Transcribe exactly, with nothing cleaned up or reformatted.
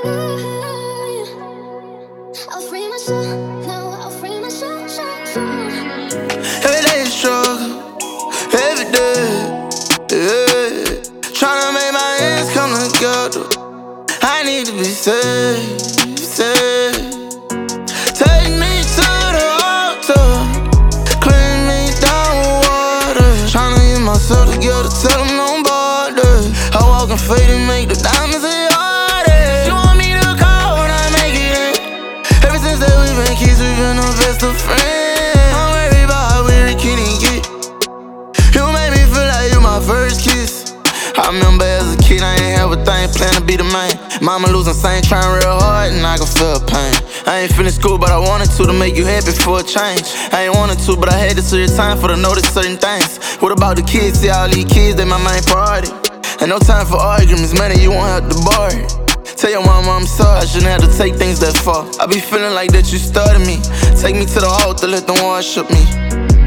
I'll free myself, no, I'll free myself. Every day is struggle, every day, yeah. Tryna make my ends come together. I need to be safe, safe. Take me to the altar, clean me down with water. Tryna get myself together, tell them no bother. I walk in faith and make the diamonds a artist. You want me to call when I make it in? Ever since that we've been kids, we've been the best of friends. I'm worried about how we can get. You made me feel like you my first kiss. I remember as a kid, I ain't have a thing, plan to be the man. Mama losing saint, trying real hard, and I can feel pain. I ain't finished school, but I wanted to to make you happy for a change. I ain't wanted to, but I had to see your time for to notice certain things. What about the kids? See all these kids, they my main priority. Ain't no time for arguments, man, you won't have to bar it. Tell your mama I'm sorry, I shouldn't have to take things that far. I be feeling like that you started me. Take me to the altar, let them worship me.